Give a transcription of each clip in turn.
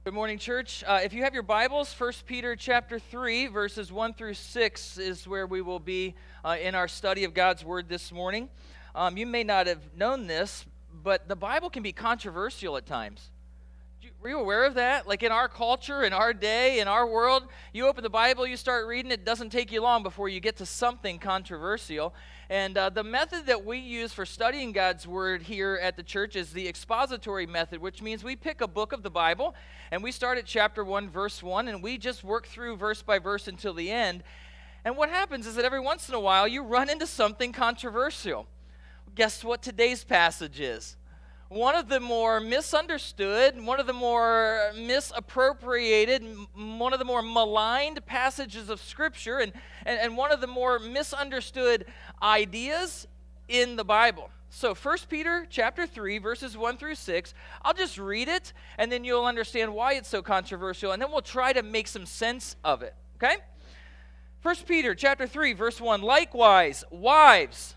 Good morning, church. If you have your Bibles, 1 Peter chapter 3, verses 1 through 6 is where we will be in our study of God's Word this morning. You may not have known this, but the Bible can be controversial at times. Were you aware of that? Like in our culture, in our day, in our world, you open the Bible, you start reading, it doesn't take you long before you get to something controversial. And the method that we use for studying God's Word here at the church is the expository method, which means we pick a book of the Bible, and we start at chapter 1, verse 1, and we just work through verse by verse until the end. And what happens is that every once in a while, you run into something controversial. Guess what today's passage is? One of the more misunderstood, one of the more misappropriated, one of the more maligned passages of Scripture, and one of the more misunderstood ideas in the Bible. So 1 Peter chapter 3, verses 1 through 6, I'll just read it, and then you'll understand why it's so controversial, and then we'll try to make some sense of it, okay? 1 Peter chapter 3, verse 1, likewise, wives.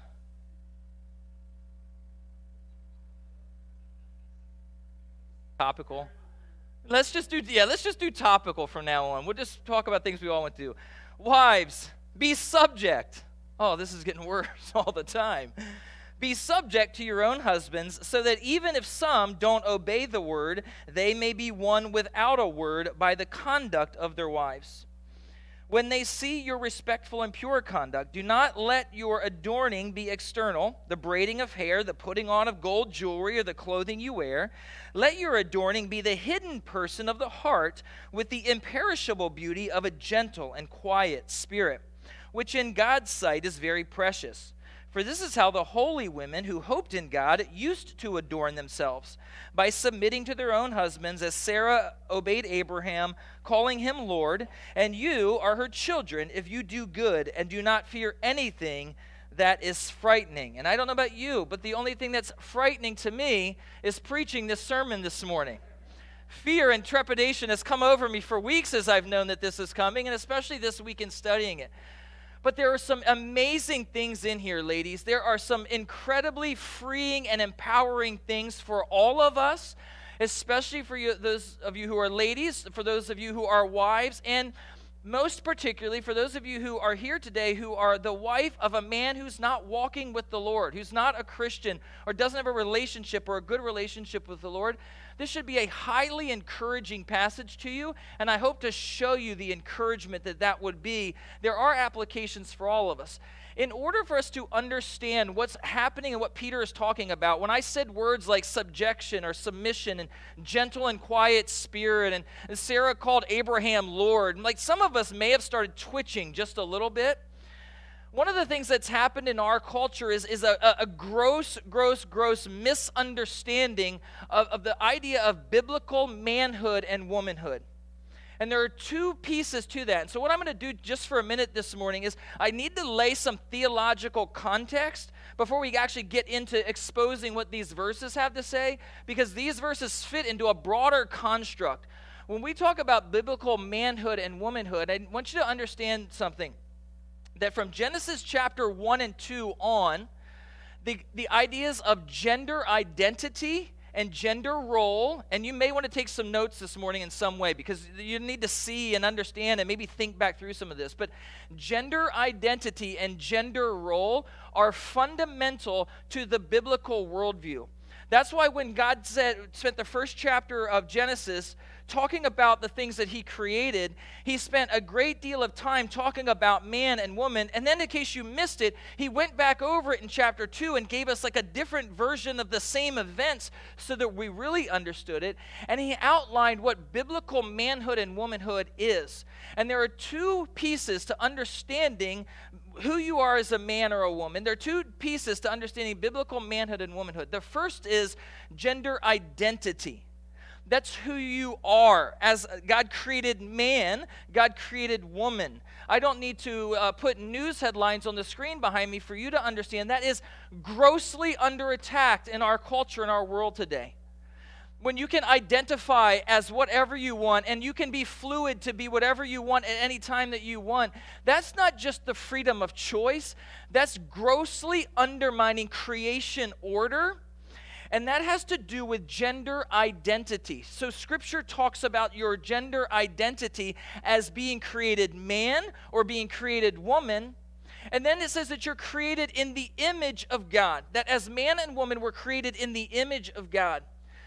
Topical. Let's just do topical from now on. We'll just talk about things we all want to do. Wives, be subject. Oh, this is getting worse all the time. Be subject to your own husbands, so that even if some don't obey the word, they may be won without a word by the conduct of their wives. When they see your respectful and pure conduct, do not let your adorning be external, the braiding of hair, the putting on of gold jewelry, or the clothing you wear. Let your adorning be the hidden person of the heart, with the imperishable beauty of a gentle and quiet spirit, which in God's sight is very precious. For this is how the holy women who hoped in God used to adorn themselves, by submitting to their own husbands, as Sarah obeyed Abraham, calling him Lord, and you are her children if you do good and do not fear anything that is frightening. And I don't know about you, but the only thing that's frightening to me is preaching this sermon this morning. Fear and trepidation has come over me for weeks as I've known that this is coming, and especially this week in studying it. But there are some amazing things in here, ladies. There are some incredibly freeing and empowering things for all of us, especially for you, those of you who are ladies, for those of you who are wives, and most particularly for those of you who are here today who are the wife of a man who's not walking with the Lord, who's not a Christian or doesn't have a relationship or a good relationship with the Lord. This should be a highly encouraging passage to you, and I hope to show you the encouragement that that would be. There are applications for all of us. In order for us to understand what's happening and what Peter is talking about, when I said words like subjection or submission and gentle and quiet spirit, and Sarah called Abraham Lord, like some of us may have started twitching just a little bit. One of the things that's happened in our culture is a gross misunderstanding of the idea of biblical manhood and womanhood. And there are two pieces to that. And so what I'm going to do just for a minute this morning is I need to lay some theological context before we actually get into exposing what these verses have to say, because these verses fit into a broader construct. When we talk about biblical manhood and womanhood, I want you to understand something. That from Genesis chapter 1 and 2 on, the ideas of gender identity and gender role, and you may want to take some notes this morning in some way because you need to see and understand and maybe think back through some of this, but gender identity and gender role are fundamental to the biblical worldview. That's why when God spent the first chapter of Genesis talking about the things that he created, he spent a great deal of time talking about man and woman, and then in case you missed it, he went back over it in chapter 2 and gave us like a different version of the same events so that we really understood it, and he outlined what biblical manhood and womanhood is. And there are two pieces to understanding who you are as a man or a woman. There are two pieces to understanding biblical manhood and womanhood. The first is gender identity. That's who you are. As God created man, God created woman. I don't need to put news headlines on the screen behind me for you to understand that is grossly under attack in our culture, in our world today. When you can identify as whatever you want and you can be fluid to be whatever you want at any time that you want, that's not just the freedom of choice, that's grossly undermining creation order. And that has to do with gender identity. So Scripture talks about your gender identity as being created man or being created woman. And then it says that you're created in the image of God, that as man and woman were created in the image of God.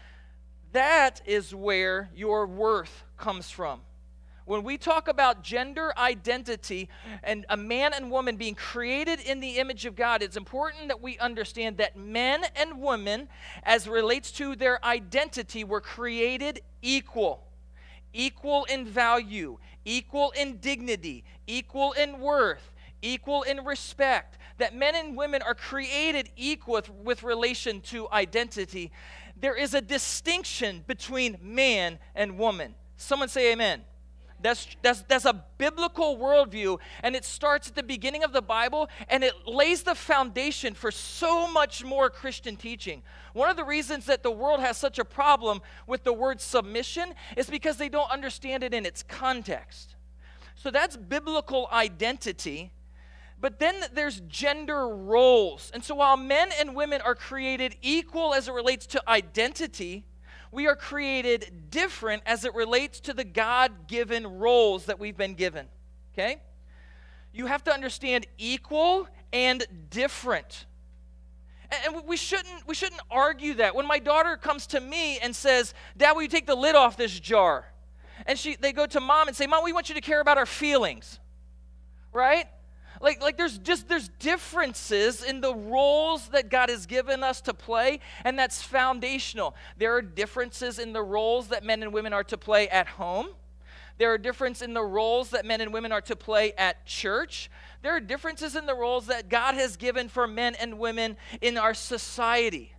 That is where your worth comes from. When we talk about gender identity and a man and woman being created in the image of God, it's important that we understand that men and women, as relates to their identity, were created equal. Equal in value, equal in dignity, equal in worth, equal in respect. That men and women are created equal with relation to identity. There is a distinction between man and woman. Someone say amen. That's a biblical worldview, and it starts at the beginning of the Bible, and it lays the foundation for so much more Christian teaching. One of the reasons that the world has such a problem with the word submission is because they don't understand it in its context. So that's biblical identity, but then there's gender roles. And so while men and women are created equal as it relates to identity, we are created different as it relates to the God-given roles that we've been given, okay? You have to understand equal and different. And we shouldn't argue that. When my daughter comes to me and says, "Dad, will you take the lid off this jar?" And they go to Mom and say, "Mom, we want you to care about our feelings," right? Like there's differences in the roles that God has given us to play, and that's foundational. There are differences in the roles that men and women are to play at home. There are differences in the roles that men and women are to play at church. There are differences in the roles that God has given for men and women in our society.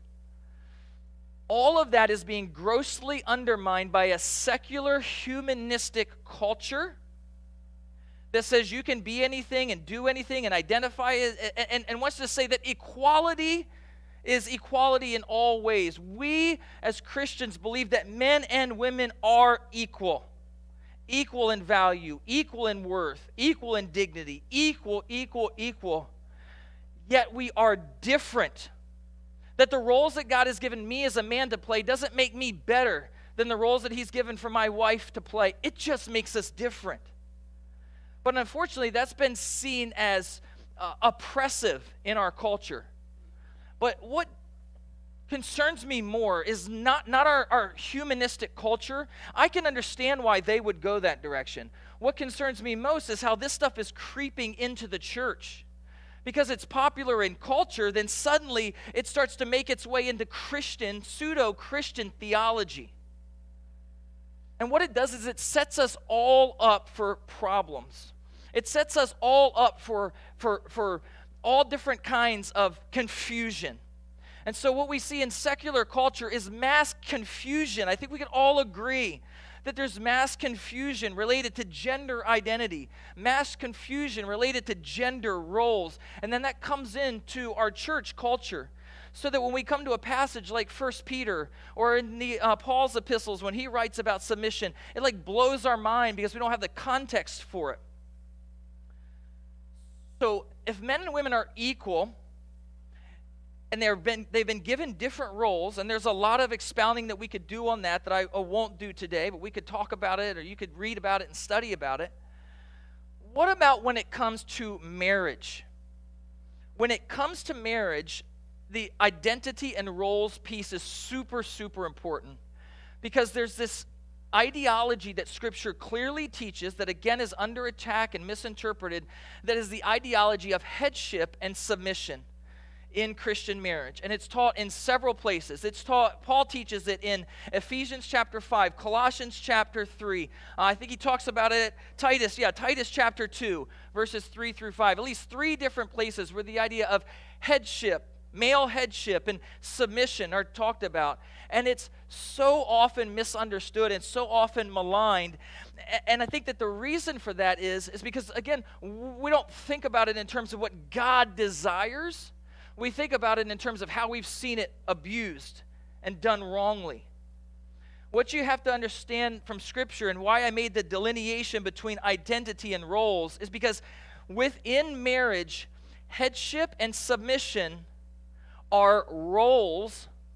All of that is being grossly undermined by a secular, humanistic culture that says you can be anything and do anything and identify and wants to say that equality is equality in all ways. We as Christians believe that men and women are equal. Equal in value, equal in worth, equal in dignity, equal. Yet we are different. That the roles that God has given me as a man to play doesn't make me better than the roles that He's given for my wife to play. It just makes us different. But unfortunately, that's been seen as oppressive in our culture. But what concerns me more is not our humanistic culture. I can understand why they would go that direction. What concerns me most is how this stuff is creeping into the church. Because it's popular in culture, then suddenly it starts to make its way into pseudo-Christian theology. And what it does is it sets us all up for problems. It sets us all up for all different kinds of confusion. And so what we see in secular culture is mass confusion. I think we can all agree that there's mass confusion related to gender identity, mass confusion related to gender roles, and then that comes into our church culture. So that when we come to a passage like 1 Peter or in the Paul's epistles, when he writes about submission, it like blows our mind because we don't have the context for it. So if men and women are equal, and they've been given different roles, and there's a lot of expounding that we could do on that I won't do today, but we could talk about it, or you could read about it and study about it. What about when it comes to marriage? When it comes to marriage, the identity and roles piece is super, super important, because there's this ideology that Scripture clearly teaches that, again, is under attack and misinterpreted, that is the ideology of headship and submission in Christian marriage. And it's taught in several places. Paul teaches it in Ephesians chapter 5, Colossians chapter 3. I think he talks about it at Titus chapter 2, verses 3 through 5. At least 3 different places where the idea of headship, male headship, and submission are talked about. And it's so often misunderstood and so often maligned. And I think that the reason for that is because, again, we don't think about it in terms of what God desires. We think about it in terms of how we've seen it abused and done wrongly. What you have to understand from Scripture, and why I made the delineation between identity and roles, is because within marriage, headship and submission are roles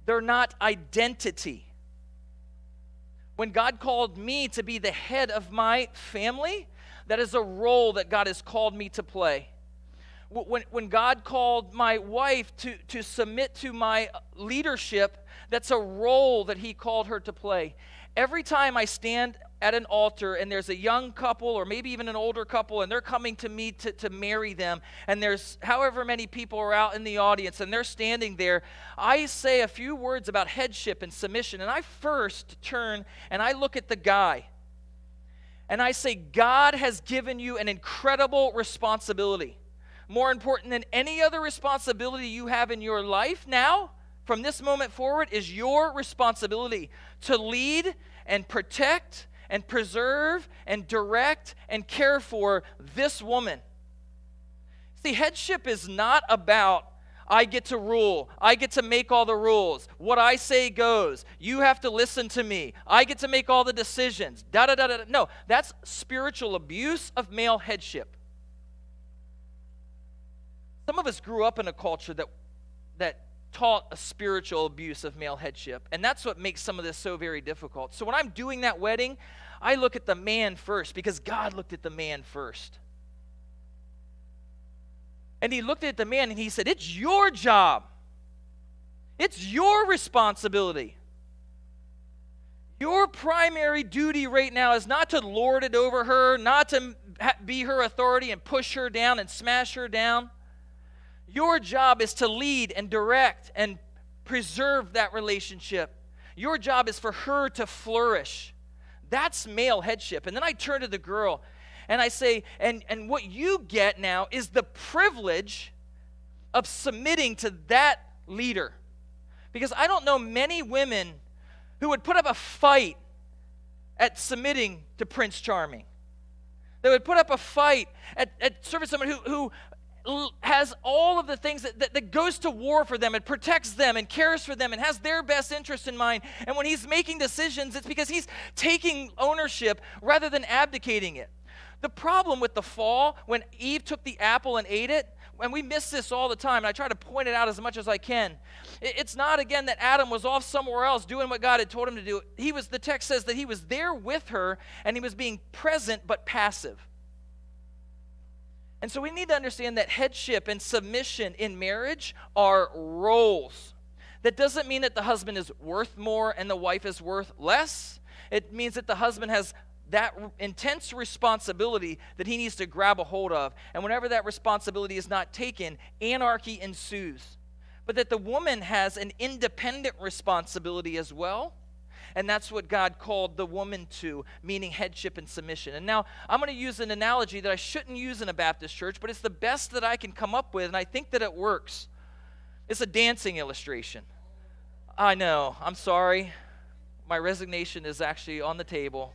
They're not identity. When God called me to be the head of my family, that is a role that God has called me to play. When God called my wife to submit to my leadership, that's a role that he called her to play. Every time I stand at an altar and there's a young couple or maybe even an older couple and they're coming to me to marry them, and there's however many people are out in the audience and they're standing there, I say a few words about headship and submission, and I first turn and I look at the guy and I say, God has given you an incredible responsibility. More important than any other responsibility you have in your life now, from this moment forward, is your responsibility to lead and protect and preserve and direct and care for this woman. See, headship is not about, I get to rule, I get to make all the rules, what I say goes, you have to listen to me, I get to make all the decisions, da-da-da-da. No, that's spiritual abuse of male headship. Some of us grew up in a culture that taught a spiritual abuse of male headship, and that's what makes some of this so very difficult. So when I'm doing that wedding, I look at the man first because God looked at the man first. And he looked at the man and he said, it's your job. It's your responsibility. Your primary duty right now is not to lord it over her, not to be her authority and push her down and smash her down. Your job is to lead and direct and preserve that relationship. Your job is for her to flourish. That's male headship. And then I turn to the girl and I say, and what you get now is the privilege of submitting to that leader. Because I don't know many women who would put up a fight at submitting to Prince Charming. They would put up a fight at serving someone who has all of the things that goes to war for them and protects them and cares for them and has their best interest in mind. And when he's making decisions, it's because he's taking ownership rather than abdicating it. The problem with the fall, when Eve took the apple and ate it, and we miss this all the time, and I try to point it out as much as I can. It's not, again, that Adam was off somewhere else doing what God had told him to do. The text says that he was there with her, and he was being present but passive. And so we need to understand that headship and submission in marriage are roles. That doesn't mean that the husband is worth more and the wife is worth less. It means that the husband has that intense responsibility that he needs to grab a hold of. And whenever that responsibility is not taken, anarchy ensues. But that the woman has an independent responsibility as well. And that's what God called the woman to, meaning headship and submission. And now I'm going to use an analogy that I shouldn't use in a Baptist church, but it's the best that I can come up with, and I think that it works. It's a dancing illustration. I know, I'm sorry. My resignation is actually on the table.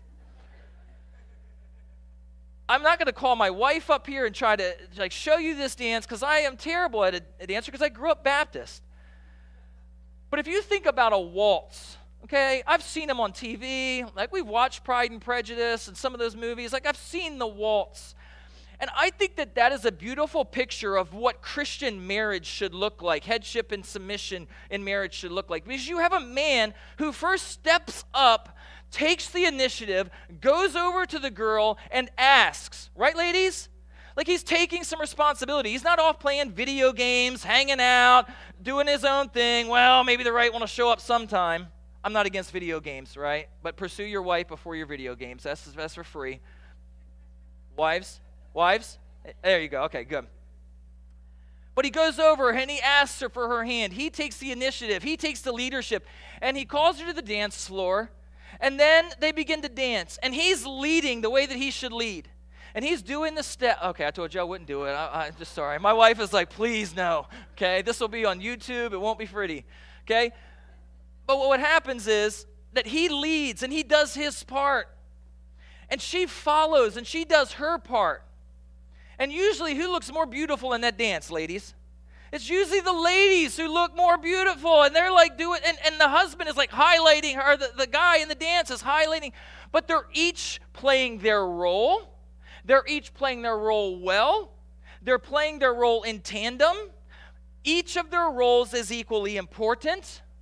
I'm not going to call my wife up here and try to show you this dance because I am terrible at a dancer because I grew up Baptist. But if you think about a waltz, okay, I've seen them on TV. Like, we've watched Pride and Prejudice and some of those movies. Like, I've seen the waltz. And I think that that is a beautiful picture of what Christian marriage should look like. Headship and submission in marriage should look like. Because you have a man who first steps up, takes the initiative, goes over to the girl and asks. Right, ladies? Like, he's taking some responsibility. He's not off playing video games, hanging out, doing his own thing. Well, maybe the right one will show up sometime. I'm not against video games, right? But pursue your wife before your video games. That's for free. Wives? There you go. Okay, good. But he goes over and he asks her for her hand. He takes the initiative. He takes the leadership. And he calls her to the dance floor. And then they begin to dance. And he's leading the way that he should lead. And he's doing the step. Okay, I told you I wouldn't do it. I'm just sorry. My wife is like, please no. Okay, this will be on YouTube. It won't be pretty. Okay? But what happens is that he leads and he does his part. And she follows and she does her part. And usually, who looks more beautiful in that dance, ladies? It's usually the ladies who look more beautiful. And they're like doing, and the husband is like highlighting her. The guy in the dance is highlighting. But they're each playing their role. They're each playing their role well. They're playing their role in tandem. Each of their roles is equally important.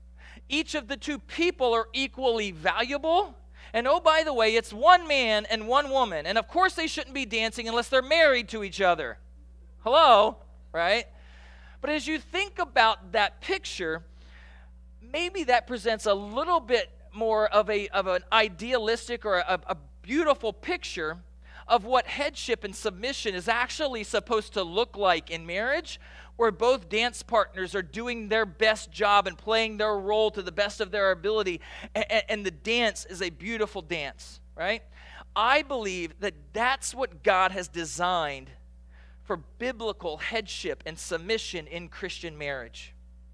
each of the two people are equally valuable. And oh, by the way, it's one man and one woman. And of course they shouldn't be dancing unless they're married to each other. Hello, right? But as you think about that picture, maybe that presents a little bit more of an idealistic or a beautiful picture of what headship and submission is actually supposed to look like in marriage, where both dance partners are doing their best job and playing their role to the best of their ability, and the dance is a beautiful dance, right? I believe that that's what God has designed for biblical headship and submission in Christian marriage.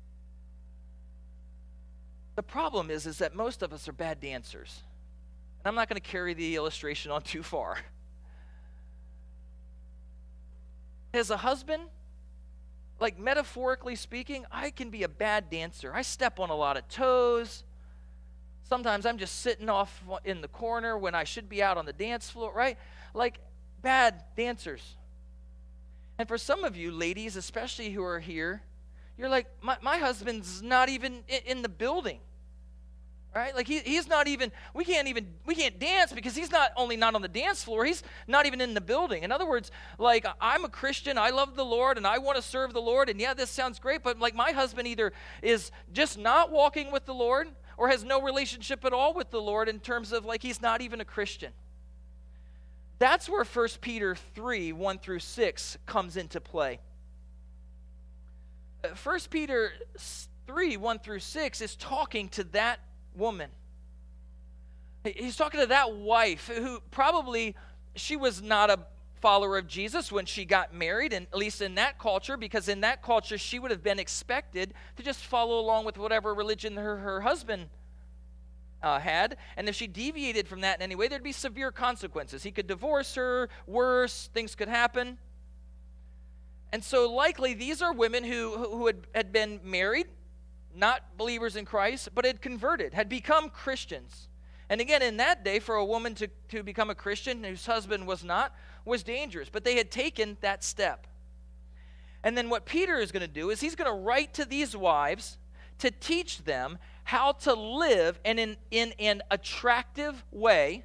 The problem is that most of us are bad dancers. And I'm not going to carry the illustration on too far. As a husband, like metaphorically speaking, I can be a bad dancer. I step on a lot of toes. Sometimes I'm just sitting off in the corner when I should be out on the dance floor, right? Like bad dancers. And for some of you ladies, especially who are here, you're like, my husband's not even in the building, right? Like he's not even, we can't dance because he's not only not on the dance floor, he's not even in the building. In other words, like I'm a Christian, I love the Lord, and I want to serve the Lord, and yeah, this sounds great, but like my husband either is just not walking with the Lord or has no relationship at all with the Lord in terms of like he's not even a Christian. That's where 1 Peter 3, 1 through 6 comes into play. 1 Peter 3, 1 through 6 is talking to that woman. He's talking to that wife who probably, she was not a follower of Jesus when she got married, and at least in that culture, because in that culture she would have been expected to just follow along with whatever religion her husband had. And if she deviated from that in any way, there'd be severe consequences. He could divorce her, worse, things could happen. And so likely these are women who had been married, not believers in Christ, but had converted, had become Christians. And again, in that day, for a woman to become a Christian whose husband was not, was dangerous. But they had taken that step. And then what Peter is going to do is he's going to write to these wives to teach them how to live in an attractive way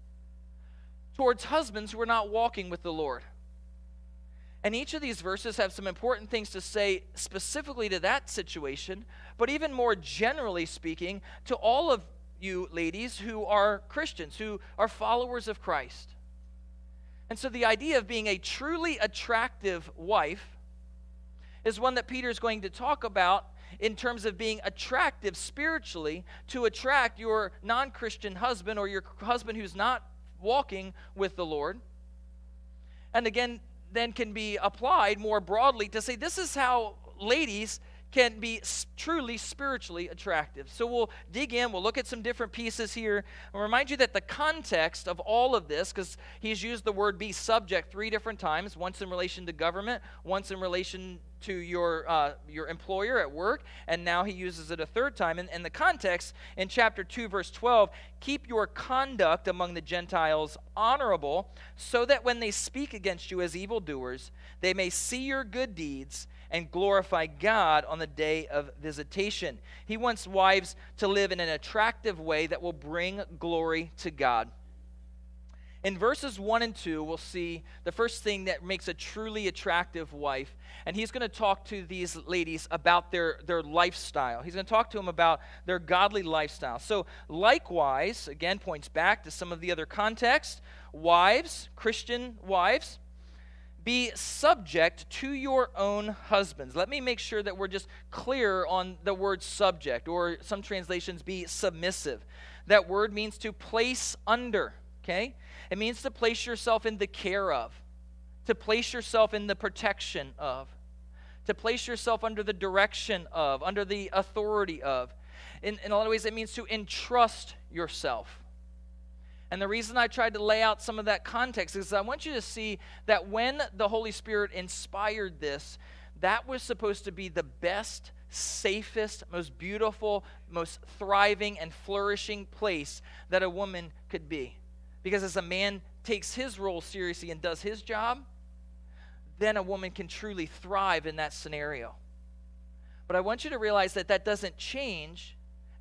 towards husbands who are not walking with the Lord. And each of these verses have some important things to say specifically to that situation, but even more generally speaking, to all of you ladies who are Christians, who are followers of Christ. And so the idea of being a truly attractive wife is one that Peter is going to talk about in terms of being attractive spiritually to attract your non-Christian husband or your husband who's not walking with the Lord. And again, then can be applied more broadly to say this is how ladies can be truly spiritually attractive. So we'll dig in, we'll look at some different pieces here. I'll remind you that the context of all of this, because he's used the word be subject 3 different times, once in relation to government, once in relation to your employer at work, and now he uses it a 3rd time. And the context in chapter 2, verse 12, keep your conduct among the Gentiles honorable, so that when they speak against you as evildoers, they may see your good deeds and glorify God on the day of visitation. He wants wives to live in an attractive way that will bring glory to God. In verses 1 and 2, we'll see the first thing that makes a truly attractive wife. And he's going to talk to these ladies about their lifestyle. He's going to talk to them about their godly lifestyle. So likewise, again, points back to some of the other context. Wives, Christian wives, be subject to your own husbands. Let me make sure that we're just clear on the word subject, or some translations be submissive. That word means to place under, okay? It means to place yourself in the care of, to place yourself in the protection of, to place yourself under the direction of, under the authority of. In a lot of ways, it means to entrust yourself. And the reason I tried to lay out some of that context is I want you to see that when the Holy Spirit inspired this, that was supposed to be the best, safest, most beautiful, most thriving and flourishing place that a woman could be. Because as a man takes his role seriously and does his job, then a woman can truly thrive in that scenario. But I want you to realize that that doesn't change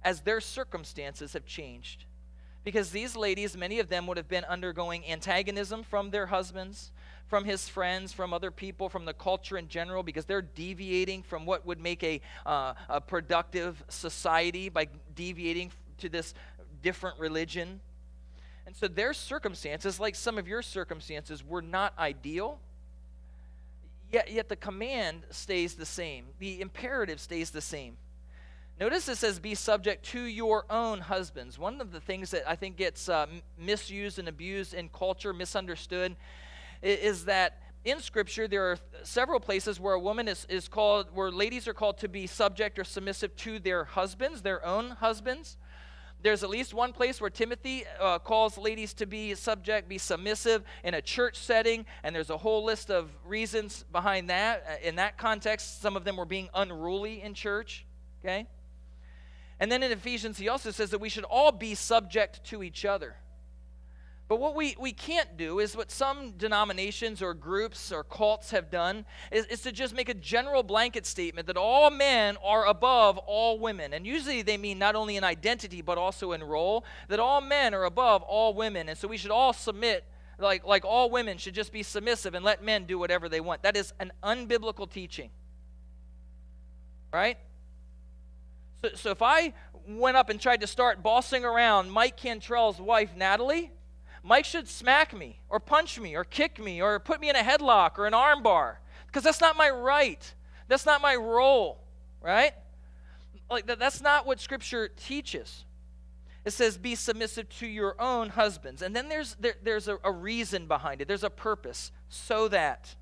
as their circumstances have changed. Because these ladies, many of them would have been undergoing antagonism from their husbands, from his friends, from other people, from the culture in general, because they're deviating from what would make a productive society by deviating to this different religion. And so their circumstances, like some of your circumstances, were not ideal. Yet the command stays the same. The imperative stays the same. Notice it says, be subject to your own husbands. One of the things that I think gets misused and abused in culture, misunderstood, is that in Scripture there are several places where a woman is called, where ladies are called to be subject or submissive to their husbands, their own husbands. There's at least one place where Timothy calls ladies to be subject, be submissive in a church setting, and there's a whole list of reasons behind that. In that context, some of them were being unruly in church, okay? And then in Ephesians, he also says that we should all be subject to each other. But what we can't do is what some denominations or groups or cults have done is to just make a general blanket statement that all men are above all women. And usually they mean not only in identity but also in role, that all men are above all women. And so we should all submit, like all women should just be submissive and let men do whatever they want. That is an unbiblical teaching, right? So if I went up and tried to start bossing around Mike Cantrell's wife, Natalie, Mike should smack me or punch me or kick me or put me in a headlock or an arm bar, because that's not my right. That's not my role, right? Like that's not what Scripture teaches. It says, be submissive to your own husbands. And then there's a reason behind it. There's a purpose. So that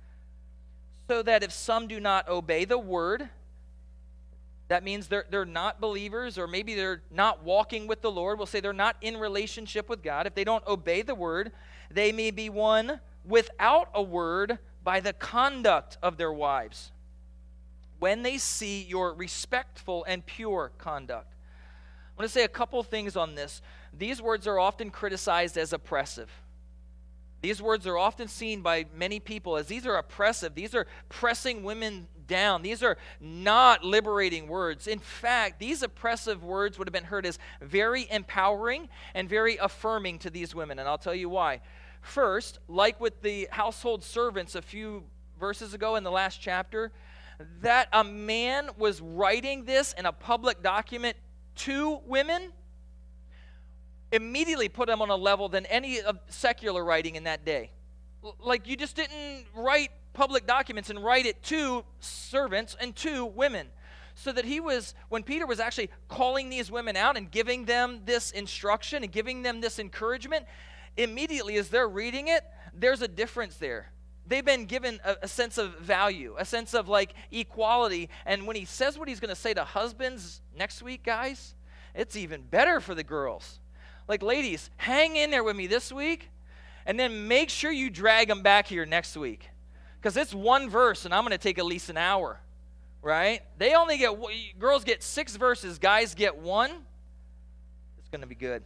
if some do not obey the word, that means they're not believers, or maybe they're not walking with the Lord. We'll say they're not in relationship with God. If they don't obey the word, they may be won without a word by the conduct of their wives, when they see your respectful and pure conduct. I want to say a couple things on this. These words are often criticized as oppressive. These words are often seen by many people as these are oppressive. These are pressing women down. These are not liberating words. In fact, these oppressive words would have been heard as very empowering and very affirming to these women, and I'll tell you why. First, like with the household servants a few verses ago in the last chapter, that a man was writing this in a public document to women immediately put them on a level than any of secular writing in that day. Like, you just didn't write public documents and write it to servants and to women. So that when Peter was actually calling these women out and giving them this instruction and giving them this encouragement, immediately as they're reading it, there's a difference there. They've been given a sense of value, a sense of like equality. And when he says what he's going to say to husbands next week, guys, it's even better for the girls. Like, ladies, hang in there with me this week, and then make sure you drag them back here next week. Because it's one verse, and I'm going to take at least an hour, right? Girls get 6 verses, guys get 1. It's going to be good.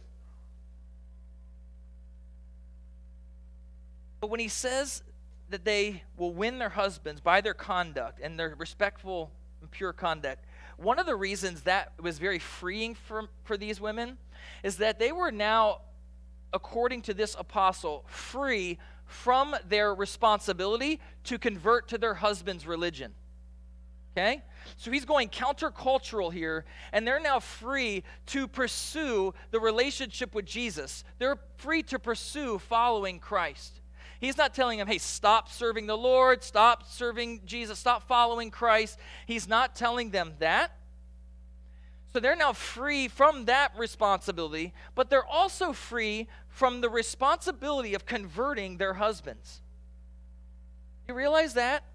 But when he says that they will win their husbands by their conduct and their respectful and pure conduct, one of the reasons that was very freeing for these women is that they were now, according to this apostle, free from their responsibility to convert to their husband's religion. Okay? So he's going countercultural here, and they're now free to pursue the relationship with Jesus. They're free to pursue following Christ. He's not telling them, hey, stop serving the Lord, stop serving Jesus, stop following Christ. He's not telling them that. So they're now free from that responsibility, but they're also free from the responsibility of converting their husbands. You realize that?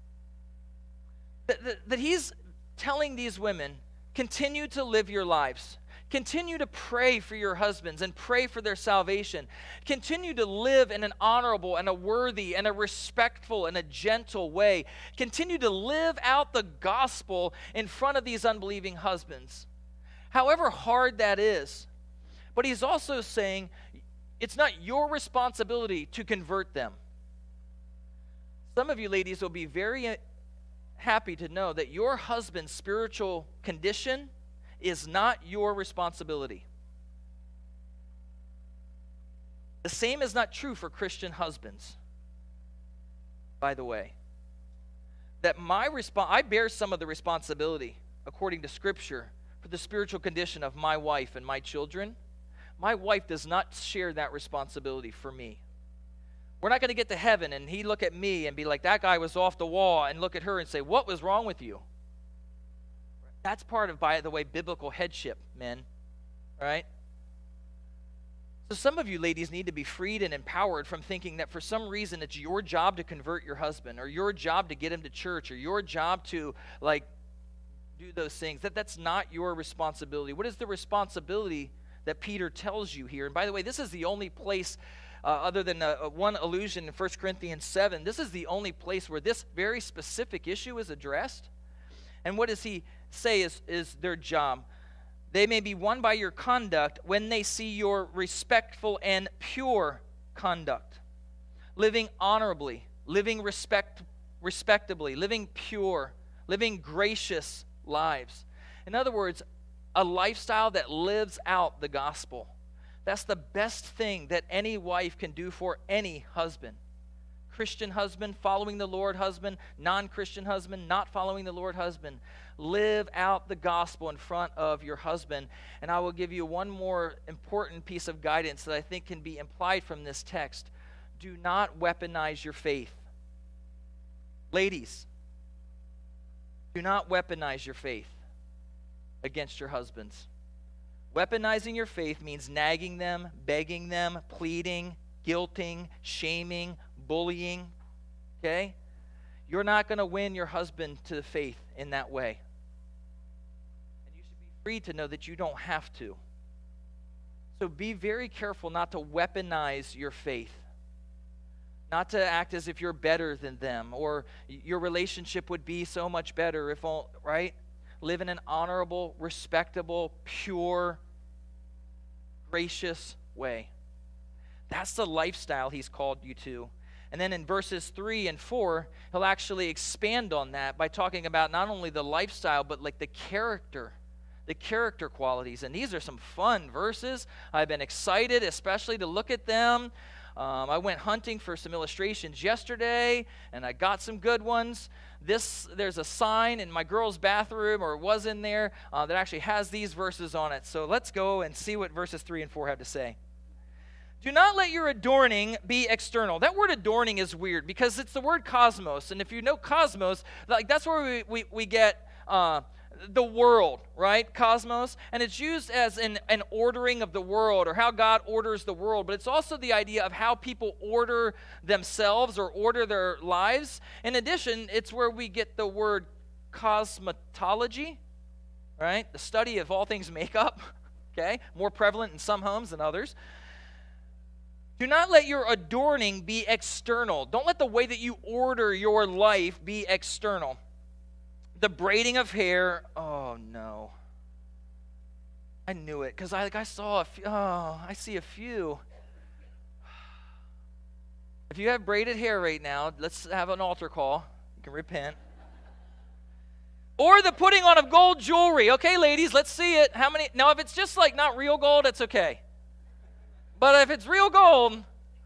That he's telling these women, continue to live your lives. Continue to pray for your husbands and pray for their salvation. Continue to live in an honorable and a worthy and a respectful and a gentle way. Continue to live out the gospel in front of these unbelieving husbands, however hard that is. But he's also saying it's not your responsibility to convert them. Some of you ladies will be very happy to know that your husband's spiritual condition is not your responsibility. The same is not true for Christian husbands, by the way. That I bear some of the responsibility, according to Scripture, for the spiritual condition of my wife and my children. My wife does not share that responsibility for me. We're not going to get to heaven and he look at me and be like, that guy was off the wall, and look at her and say, what was wrong with you? That's part of, by the way, biblical headship, men. Right? So some of you ladies need to be freed and empowered from thinking that for some reason it's your job to convert your husband, or your job to get him to church, or your job to do those things. That's not your responsibility. What is the responsibility that Peter tells you here? And by the way, this is the only place, other than one allusion in 1 Corinthians 7, this is the only place where this very specific issue is addressed. And what does he say is their job? They may be won by your conduct when they see your respectful and pure conduct, living honorably, living respectably, living pure, living gracious lives. In other words, a lifestyle that lives out the gospel. That's the best thing that any wife can do for any husband. Christian husband, following the Lord husband, non-Christian husband, not following the Lord husband. Live out the gospel in front of your husband. And I will give you one more important piece of guidance that I think can be implied from this text. Do not weaponize your faith. Ladies, do not weaponize your faith against your husbands. Weaponizing your faith means nagging them, begging them, pleading, guilting, shaming, bullying. Okay? You're not going to win your husband to the faith in that way. And you should be free to know that you don't have to. So be very careful not to weaponize your faith. Not to act as if you're better than them, or your relationship would be so much better if all, right? Live in an honorable, respectable, pure, gracious way. That's the lifestyle he's called you to. And then in verses 3 and 4, he'll actually expand on that by talking about not only the lifestyle, but like the character qualities. And these are some fun verses. I've been excited, especially to look at them. I went hunting for some illustrations yesterday, and I got some good ones. There's a sign in my girl's bathroom, or it was in there, that actually has these verses on it. So let's go and see what verses 3 and 4 have to say. Do not let your adorning be external. That word adorning is weird because it's the word cosmos. And if you know cosmos, that's where we get the world, right? Cosmos. And it's used as an ordering of the world, or how God orders the world. But it's also the idea of how people order themselves or order their lives. In addition, it's where we get the word cosmetology, right? The study of all things makeup, okay? More prevalent in some homes than others. Do not let your adorning be external. Don't let the way that you order your life be external. The braiding of hair, oh no. I knew it, because I saw a few. Oh, I see a few. If you have braided hair right now, let's have an altar call. You can repent. Or the putting on of gold jewelry. Okay, ladies, let's see it. How many? Now, if it's just like not real gold, it's okay. But if it's real gold,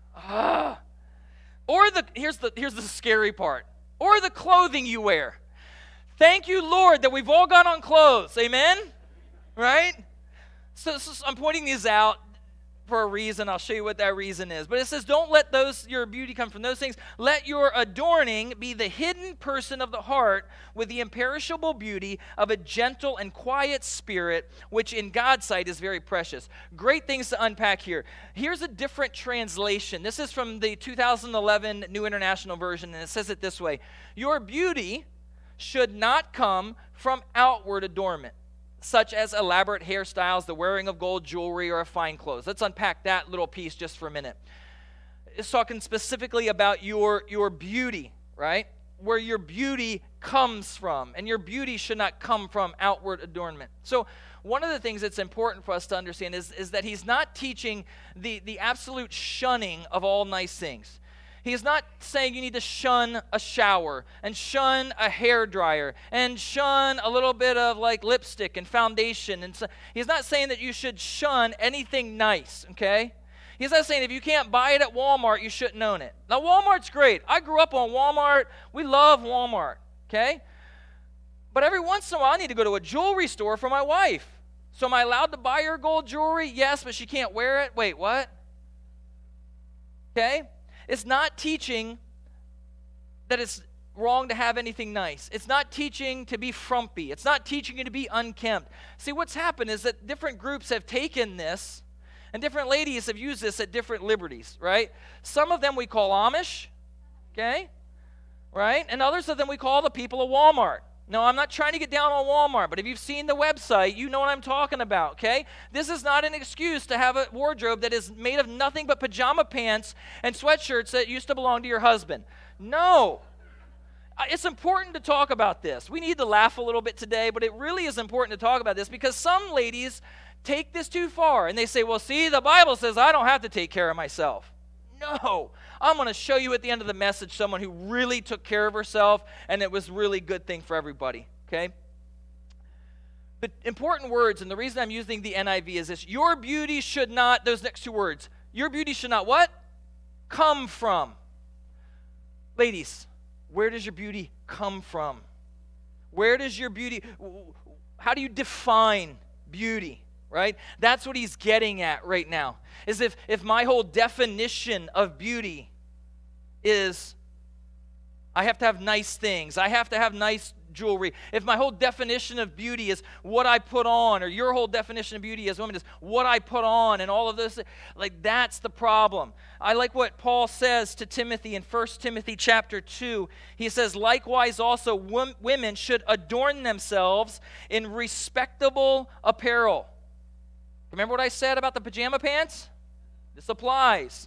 or here's the scary part. Or the clothing you wear. Thank you, Lord, that we've all got on clothes. Amen? Right? So I'm pointing these out for a reason. I'll show you what that reason is. But it says, don't let your beauty come from those things. Let your adorning be the hidden person of the heart with the imperishable beauty of a gentle and quiet spirit, which in God's sight is very precious. Great things to unpack here. Here's a different translation. This is from the 2011 New International Version, and it says it this way. Your beauty should not come from outward adornment, such as elaborate hairstyles, the wearing of gold jewelry, or fine clothes. Let's unpack that little piece just for a minute. It's talking specifically about your beauty, right? Where your beauty comes from. And your beauty should not come from outward adornment. So one of the things that's important for us to understand is that he's not teaching the absolute shunning of all nice things. He's not saying you need to shun a shower and shun a hair dryer and shun a little bit of like lipstick and foundation. And so, he's not saying that you should shun anything nice, okay? He's not saying if you can't buy it at Walmart, you shouldn't own it. Now, Walmart's great. I grew up on Walmart. We love Walmart, okay? But every once in a while, I need to go to a jewelry store for my wife. So am I allowed to buy her gold jewelry? Yes, but she can't wear it. Wait, what? Okay? It's not teaching that it's wrong to have anything nice. It's not teaching to be frumpy. It's not teaching you to be unkempt. See, what's happened is that different groups have taken this, and different ladies have used this at different liberties, right? Some of them we call Amish, okay? Right? And others of them we call the people of Walmart. No, I'm not trying to get down on Walmart, but if you've seen the website, you know what I'm talking about, okay? This is not an excuse to have a wardrobe that is made of nothing but pajama pants and sweatshirts that used to belong to your husband. No. It's important to talk about this. We need to laugh a little bit today, but it really is important to talk about this because some ladies take this too far, and they say, well, see, the Bible says I don't have to take care of myself. No. I'm going to show you at the end of the message someone who really took care of herself, and it was really good thing for everybody, okay? The important words, and the reason I'm using the NIV is this: your beauty should not, those next two words, your beauty should not what? Come from. Ladies, where does your beauty come from? Where does your beauty, how do you define beauty? Right? That's what he's getting at right now. Is if my whole definition of beauty is I have to have nice things, I have to have nice jewelry. If my whole definition of beauty is what I put on, or your whole definition of beauty as women is what I put on and all of this, like that's the problem. I like what Paul says to Timothy in 1 Timothy chapter 2. He says, likewise also women should adorn themselves in respectable apparel. Remember what I said about the pajama pants? This applies.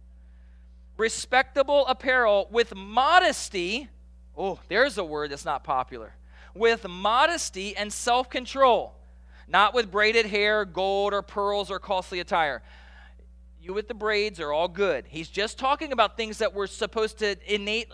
Respectable apparel with modesty. Oh, there's a word that's not popular. With modesty and self-control. Not with braided hair, gold or pearls or costly attire. You with the braids are all good. He's just talking about things that were supposed to in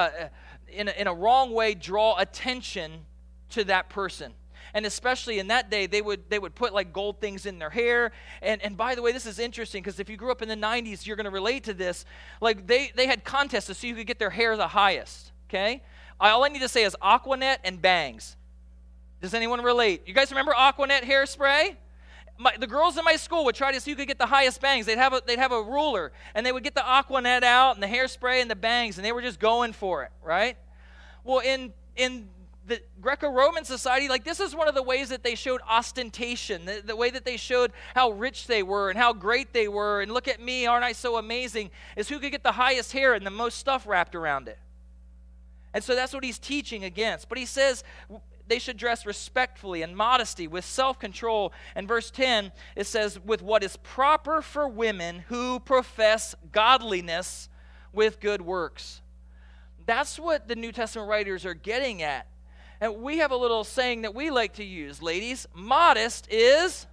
a wrong way draw attention to that person. And especially in that day, they would put like gold things in their hair. And by the way, this is interesting because if you grew up in the 90s, you're going to relate to this. Like they had contests to see who could get their hair the highest, okay? All I need to say is Aquanet and bangs. Does anyone relate? You guys remember Aquanet hairspray? The girls in my school would try to see who could get the highest bangs. They'd have a ruler, and they would get the Aquanet out and the hairspray and the bangs, and they were just going for it, right? Well, in the Greco-Roman society, like this is one of the ways that they showed ostentation, the way that they showed how rich they were and how great they were, and look at me, aren't I so amazing, is who could get the highest hair and the most stuff wrapped around it. And so that's what he's teaching against. But he says they should dress respectfully and modesty with self-control. And verse 10, it says, with what is proper for women who profess godliness with good works. That's what the New Testament writers are getting at. And we have a little saying that we like to use, ladies. Modest is,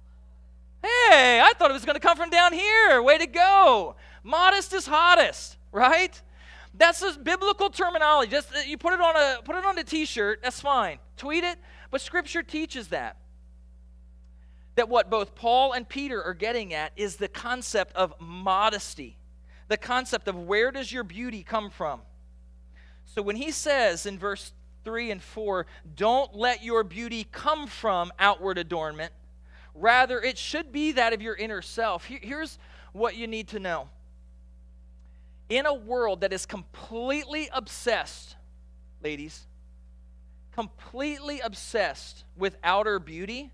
hey, I thought it was going to come from down here. Way to go. Modest is hottest, right? That's just biblical terminology. Just you put it on a t-shirt, that's fine. Tweet it, but Scripture teaches that. That what both Paul and Peter are getting at is the concept of modesty. The concept of where does your beauty come from? So when he says in verse 3 and 4, don't let your beauty come from outward adornment. Rather, it should be that of your inner self. Here's what you need to know. In a world that is completely obsessed, ladies, completely obsessed with outer beauty,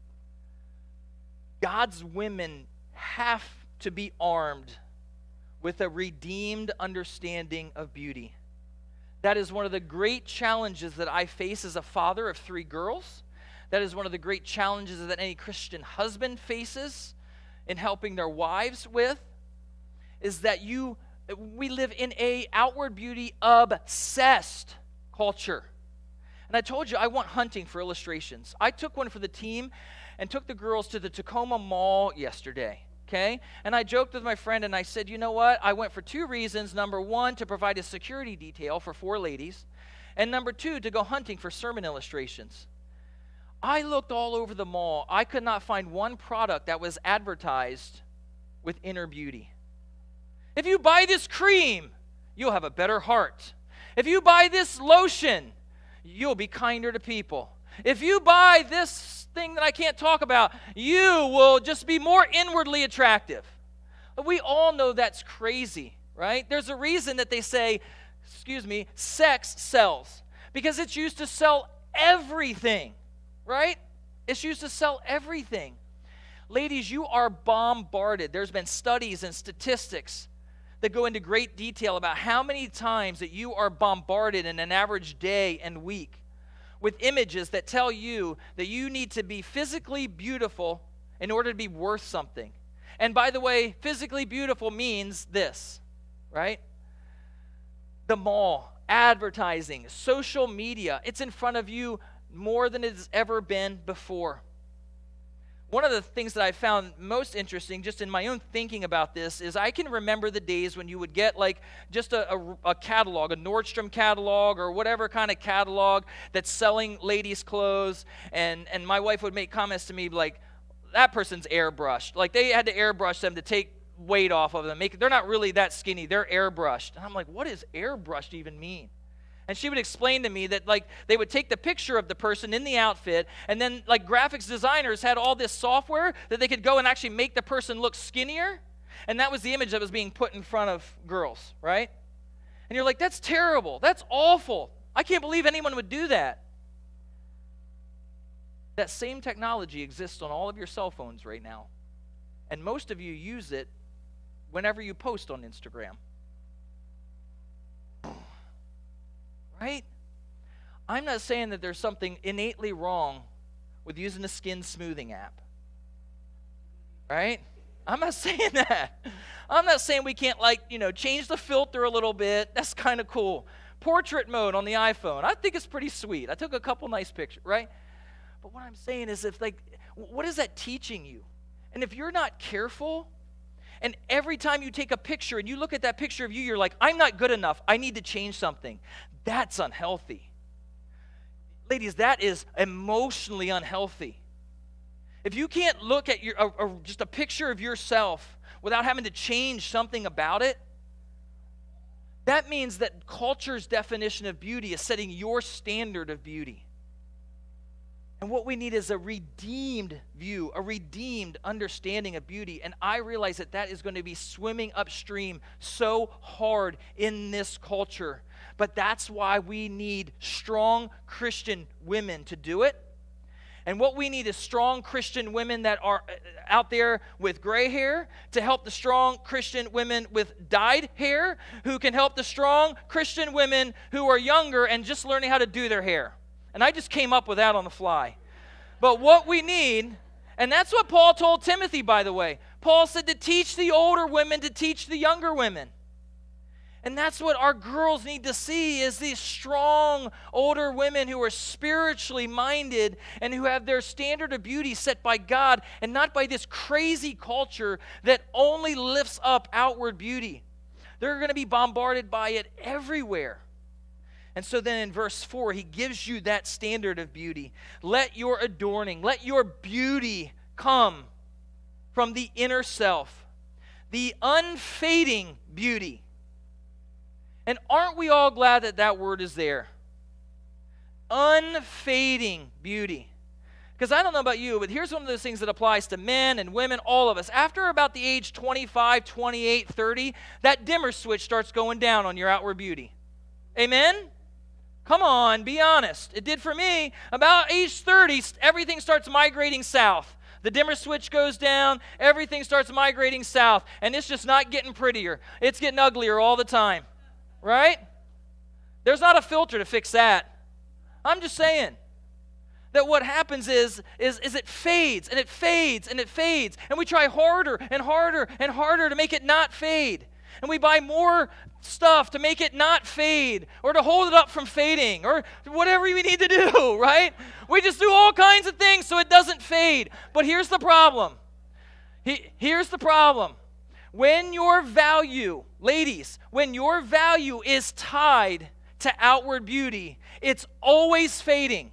God's women have to be armed with a redeemed understanding of beauty. That is one of the great challenges that I face as a father of 3 girls. That is one of the great challenges that any Christian husband faces in helping their wives with, is that we live in a outward beauty obsessed culture. And I told you I want hunting for illustrations. I took one for the team and took the girls to the Tacoma Mall yesterday. okay? And I joked with my friend and I said, you know what? I went for 2 reasons. Number 1, to provide a security detail for 4 ladies. And number 2, to go hunting for sermon illustrations. I looked all over the mall. I could not find one product that was advertised with inner beauty. If you buy this cream, you'll have a better heart. If you buy this lotion, you'll be kinder to people. If you buy this thing that I can't talk about, you will just be more inwardly attractive. We all know that's crazy, right? There's a reason that they say, sex sells. Because it's used to sell everything, right? It's used to sell everything. Ladies, you are bombarded. There's been studies and statistics that go into great detail about how many times that you are bombarded in an average day and week with images that tell you that you need to be physically beautiful in order to be worth something. And by the way, physically beautiful means this, right? The mall, advertising, social media, it's in front of you more than it's ever been before. One of the things that I found most interesting just in my own thinking about this is I can remember the days when you would get like just a catalog, a Nordstrom catalog or whatever kind of catalog that's selling ladies' clothes, and my wife would make comments to me like, that person's airbrushed. Like they had to airbrush them to take weight off of them. They're not really that skinny. They're airbrushed. And I'm like, what does airbrushed even mean? And she would explain to me that like they would take the picture of the person in the outfit, and then like graphics designers had all this software that they could go and actually make the person look skinnier, and that was the image that was being put in front of girls, right? And you're like, that's terrible. That's awful. I can't believe anyone would do that. That same technology exists on all of your cell phones right now, and most of you use it whenever you post on Instagram. Right? I'm not saying that there's something innately wrong with using a skin smoothing app. Right? I'm not saying that. I'm not saying we can't change the filter a little bit. That's kind of cool. Portrait mode on the iPhone. I think it's pretty sweet. I took a couple nice pictures, right? But what I'm saying is what is that teaching you? And if you're not careful, and every time you take a picture and you look at that picture of you, you're like, I'm not good enough. I need to change something. That's unhealthy. Ladies, that is emotionally unhealthy. If you can't look at just a picture of yourself without having to change something about it, that means that culture's definition of beauty is setting your standard of beauty. And what we need is a redeemed view, a redeemed understanding of beauty. And I realize that is going to be swimming upstream so hard in this culture. But that's why we need strong Christian women to do it. And what we need is strong Christian women that are out there with gray hair to help the strong Christian women with dyed hair, who can help the strong Christian women who are younger and just learning how to do their hair. And I just came up with that on the fly. But what we need, and that's what Paul told Timothy, by the way. Paul said to teach the older women to teach the younger women. And that's what our girls need to see, is these strong older women who are spiritually minded and who have their standard of beauty set by God and not by this crazy culture that only lifts up outward beauty. They're going to be bombarded by it everywhere. And so then in verse 4, he gives you that standard of beauty. Let your adorning, let your beauty come from the inner self, the unfading beauty. And aren't we all glad that that word is there? Unfading beauty. Because I don't know about you, but here's one of those things that applies to men and women, all of us. After about the age 25, 28, 30, that dimmer switch starts going down on your outward beauty. Amen? Come on, be honest. It did for me. About age 30, everything starts migrating south. The dimmer switch goes down, everything starts migrating south, and it's just not getting prettier. It's getting uglier all the time, right? There's not a filter to fix that. I'm just saying that what happens is it fades, and it fades, and it fades, and we try harder and harder and harder to make it not fade. And we buy more stuff to make it not fade, or to hold it up from fading, or whatever we need to do, right? We just do all kinds of things so it doesn't fade. But here's the problem. Here's the problem. When your value, ladies, when your value is tied to outward beauty, it's always fading.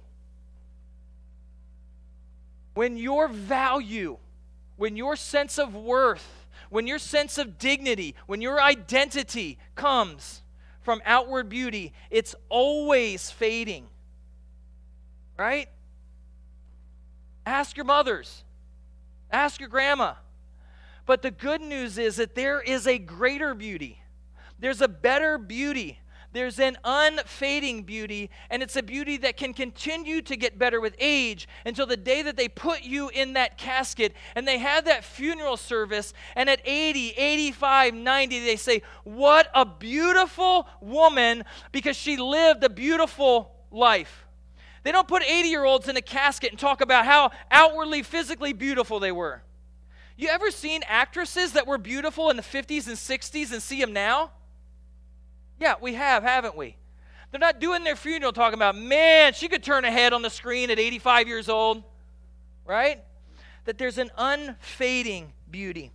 When your value, when your sense of worth, when your sense of dignity, when your identity comes from outward beauty, it's always fading. Right? Ask your mothers. Ask your grandma. But the good news is that there is a greater beauty. There's a better beauty. There's an unfading beauty, and it's a beauty that can continue to get better with age until the day that they put you in that casket and they have that funeral service, and at 80, 85, 90, they say, what a beautiful woman, because she lived a beautiful life. They don't put 80-year-olds in a casket and talk about how outwardly, physically beautiful they were. You ever seen actresses that were beautiful in the 50s and 60s and see them now? Yeah, we have, haven't we? They're not doing their funeral talking about, man, she could turn a head on the screen at 85 years old, right? That there's an unfading beauty.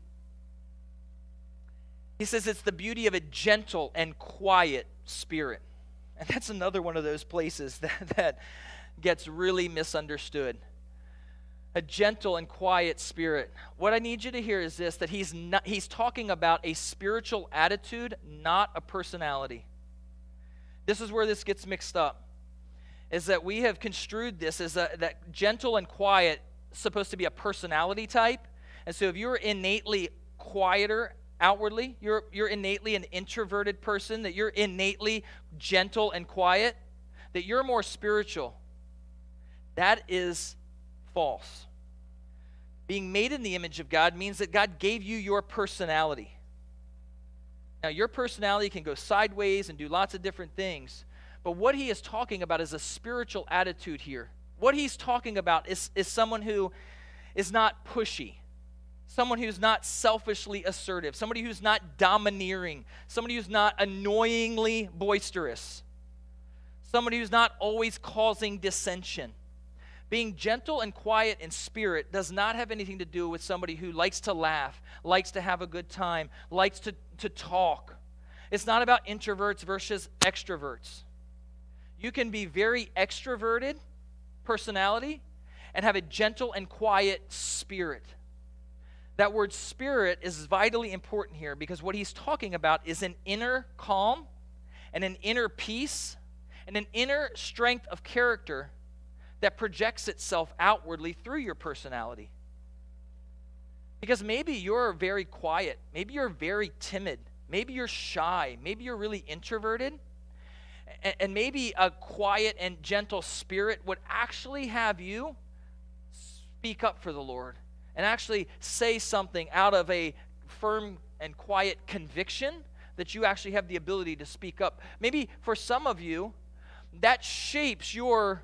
He says it's the beauty of a gentle and quiet spirit. And that's another one of those places that gets really misunderstood. A gentle and quiet spirit. What I need you to hear is this, that he's talking about a spiritual attitude, not a personality. This is where this gets mixed up, is that we have construed this as that gentle and quiet is supposed to be a personality type. And so if you're innately quieter outwardly, you're innately an introverted person, that you're innately gentle and quiet, that you're more spiritual. That is false. Being made in the image of God means that God gave you your personality. Now, your personality can go sideways and do lots of different things, but what he is talking about is a spiritual attitude here. What he's talking about is someone who is not pushy, someone who's not selfishly assertive, somebody who's not domineering, somebody who's not annoyingly boisterous, somebody who's not always causing dissension. Being gentle and quiet in spirit does not have anything to do with somebody who likes to laugh, likes to have a good time, likes to talk. It's not about introverts versus extroverts. You can be very extroverted personality and have a gentle and quiet spirit. That word spirit is vitally important here, because what he's talking about is an inner calm and an inner peace and an inner strength of character that projects itself outwardly through your personality. Because maybe you're very quiet, maybe you're very timid, maybe you're shy, maybe you're really introverted, and maybe a quiet and gentle spirit would actually have you speak up for the Lord and actually say something out of a firm and quiet conviction, that you actually have the ability to speak up. Maybe for some of you, that shapes your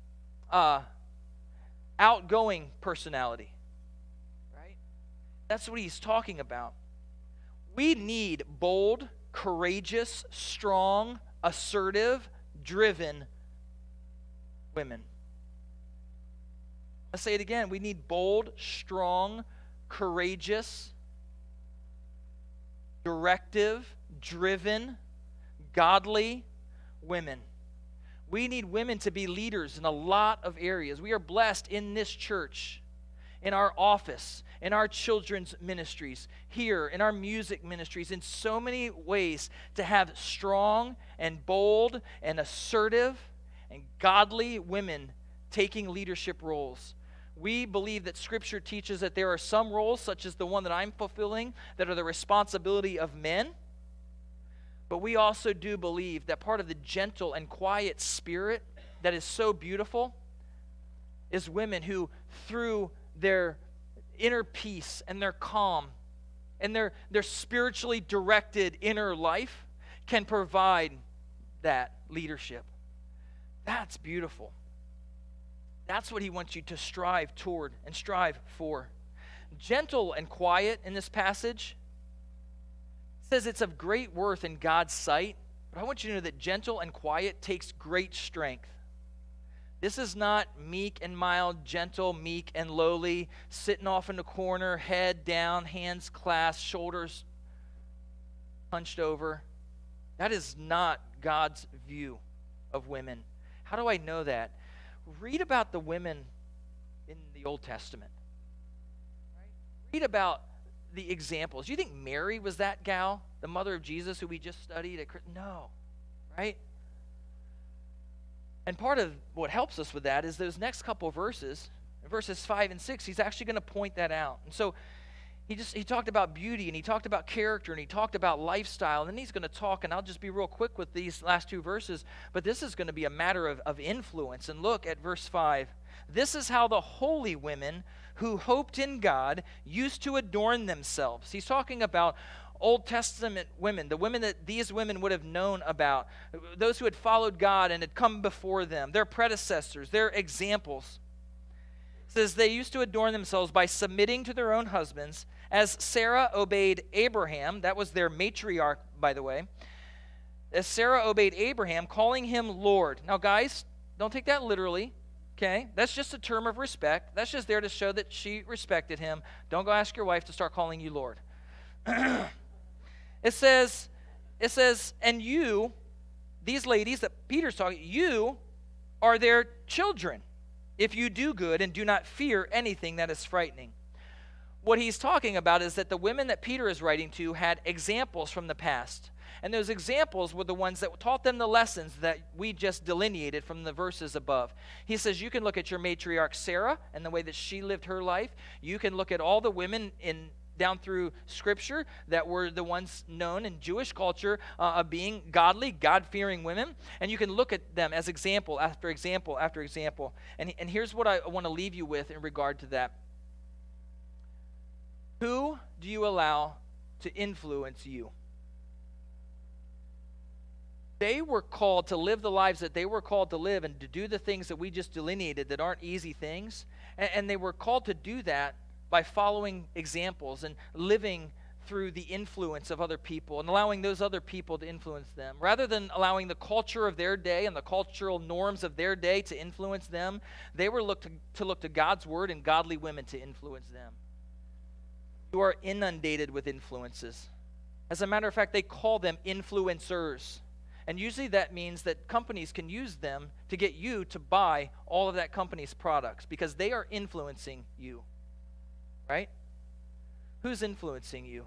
outgoing personality, right? That's what he's talking about. We need bold, courageous, strong, assertive, driven women. Let's say it again. We need bold, strong, courageous, directive, driven, godly women. We need women to be leaders in a lot of areas. We are blessed in this church, in our office, in our children's ministries, here, in our music ministries, in so many ways to have strong and bold and assertive and godly women taking leadership roles. We believe that Scripture teaches that there are some roles, such as the one that I'm fulfilling, that are the responsibility of men. But we also do believe that part of the gentle and quiet spirit that is so beautiful is women who, through their inner peace and their calm and their spiritually directed inner life, can provide that leadership. That's beautiful. That's what he wants you to strive toward and strive for. Gentle and quiet in this passage says it's of great worth in God's sight, but I want you to know that gentle and quiet takes great strength. This is not meek and mild, gentle, meek and lowly, sitting off in the corner, head down, hands clasped, shoulders hunched over. That is not God's view of women. How do I know that? Read about the women in the Old Testament. Right? Read about the examples. Do you think Mary was that gal, the mother of Jesus who we just studied? No, right? And part of what helps us with that is those next couple of verses, verses 5 and 6, he's actually going to point that out. And so he talked about beauty, and he talked about character, and he talked about lifestyle, and then he's going to talk, and I'll just be real quick with these last two verses, but this is going to be a matter of influence. And look at verse 5. This is how the holy women who hoped in God used to adorn themselves. He's talking about Old Testament women, the women that these women would have known about, those who had followed God and had come before them, their predecessors, their examples. It says they used to adorn themselves by submitting to their own husbands, as Sarah obeyed Abraham. That was their matriarch, by the way. As Sarah obeyed Abraham, calling him Lord. Now, guys, don't take that literally, okay? That's just a term of respect. That's just there to show that she respected him. Don't go ask your wife to start calling you Lord. It says, and you, these ladies that Peter's talking, you are their children if you do good and do not fear anything that is frightening. What he's talking about is that the women that Peter is writing to had examples from the past. And those examples were the ones that taught them the lessons that we just delineated from the verses above. He says you can look at your matriarch Sarah and the way that she lived her life. You can look at all the women down through Scripture that were the ones known in Jewish culture of being godly, God-fearing women. And you can look at them as example after example after example. And here's what I want to leave you with in regard to that. Who do you allow to influence you? They were called to live the lives that they were called to live and to do the things that we just delineated that aren't easy things. And they were called to do that by following examples and living through the influence of other people and allowing those other people to influence them. Rather than allowing the culture of their day and the cultural norms of their day to influence them, they were look to God's word and godly women to influence them. You are inundated with influences. As a matter of fact, they call them influencers. And usually that means that companies can use them to get you to buy all of that company's products because they are influencing you. Right? Who's influencing you?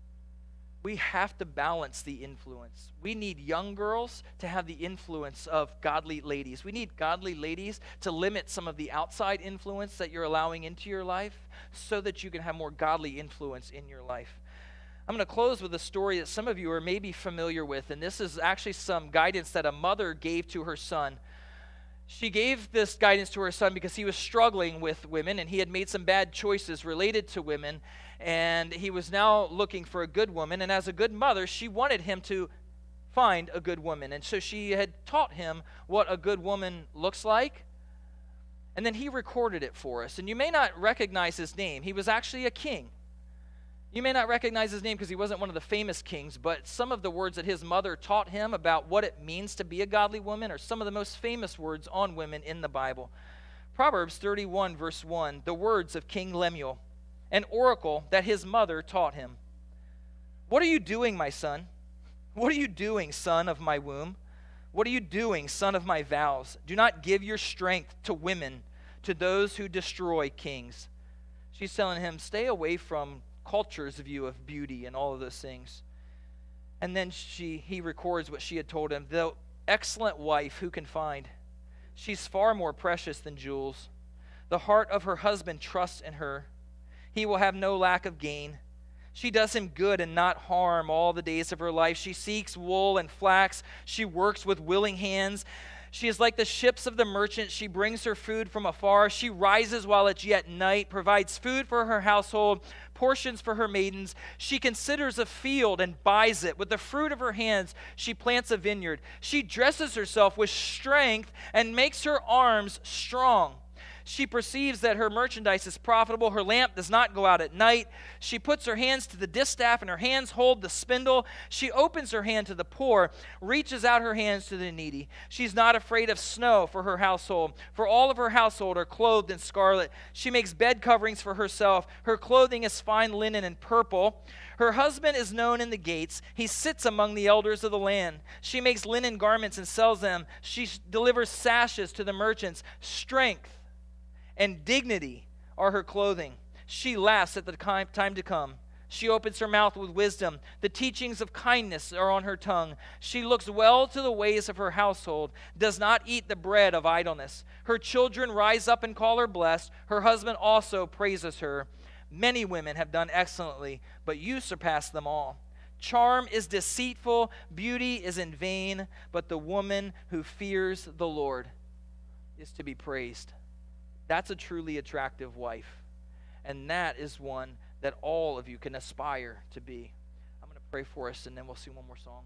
We have to balance the influence. We need young girls to have the influence of godly ladies. We need godly ladies to limit some of the outside influence that you're allowing into your life so that you can have more godly influence in your life. I'm going to close with a story that some of you are maybe familiar with, and this is actually some guidance that a mother gave to her son. She gave this guidance to her son because he was struggling with women and he had made some bad choices related to women, and he was now looking for a good woman. And as a good mother, she wanted him to find a good woman. And so she had taught him what a good woman looks like. And then he recorded it for us. And you may not recognize his name. He was actually a king. You may not recognize his name because he wasn't one of the famous kings, but some of the words that his mother taught him about what it means to be a godly woman are some of the most famous words on women in the Bible. Proverbs 31, verse 1, the words of King Lemuel, an oracle that his mother taught him. What are you doing, my son? What are you doing, son of my womb? What are you doing, son of my vows? Do not give your strength to women, to those who destroy kings. She's telling him, stay away from culture's view of beauty and all of those things. And then he records what she had told him. The excellent wife who can find? She's far more precious than jewels. The heart of her husband trusts in her. He will have no lack of gain. She does him good and not harm all the days of her life. She seeks wool and flax. She works with willing hands. She is like the ships of the merchant. She brings her food from afar. She rises while it's yet night, provides food for her household, portions for her maidens. She considers a field and buys it. With the fruit of her hands, she plants a vineyard. She dresses herself with strength and makes her arms strong. She perceives that her merchandise is profitable. Her lamp does not go out at night. She puts her hands to the distaff, and her hands hold the spindle. She opens her hand to the poor, reaches out her hands to the needy. She's not afraid of snow for her household, for all of her household are clothed in scarlet. She makes bed coverings for herself. Her clothing is fine linen and purple. Her husband is known in the gates. He sits among the elders of the land. She makes linen garments and sells them. She delivers sashes to the merchants. Strength and dignity are her clothing. She laughs at the time to come. She opens her mouth with wisdom. The teachings of kindness are on her tongue. She looks well to the ways of her household, does not eat the bread of idleness. Her children rise up and call her blessed. Her husband also praises her. Many women have done excellently, but you surpass them all. Charm is deceitful, beauty is in vain, but the woman who fears the Lord is to be praised. That's a truly attractive wife, and that is one that all of you can aspire to be. I'm going to pray for us, and then we'll sing one more song.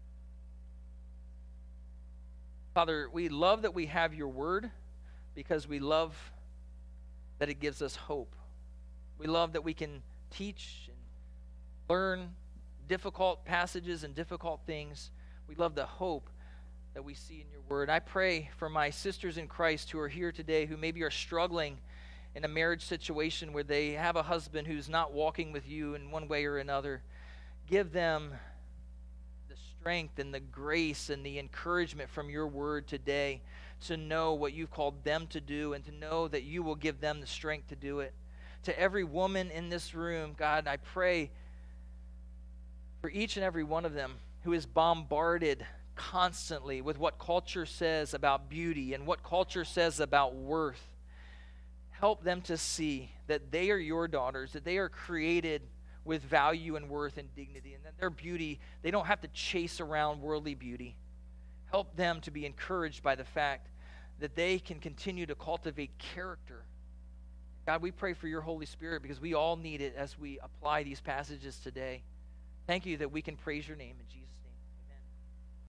Father, we love that we have your word because we love that it gives us hope. We love that we can teach and learn difficult passages and difficult things. We love the hope that we see in your word. I pray for my sisters in Christ who are here today who maybe are struggling in a marriage situation where they have a husband who's not walking with you in one way or another. Give them the strength and the grace and the encouragement from your word today to know what you've called them to do and to know that you will give them the strength to do it. To every woman in this room, God, I pray for each and every one of them who is bombarded constantly with what culture says about beauty and what culture says about worth. Help them to see that they are your daughters, that they are created with value and worth and dignity, and that their beauty, they don't have to chase around worldly beauty. Help them to be encouraged by the fact that they can continue to cultivate character. God, we pray for your Holy Spirit because we all need it as we apply these passages today. Thank you that we can praise your name in Jesus' name.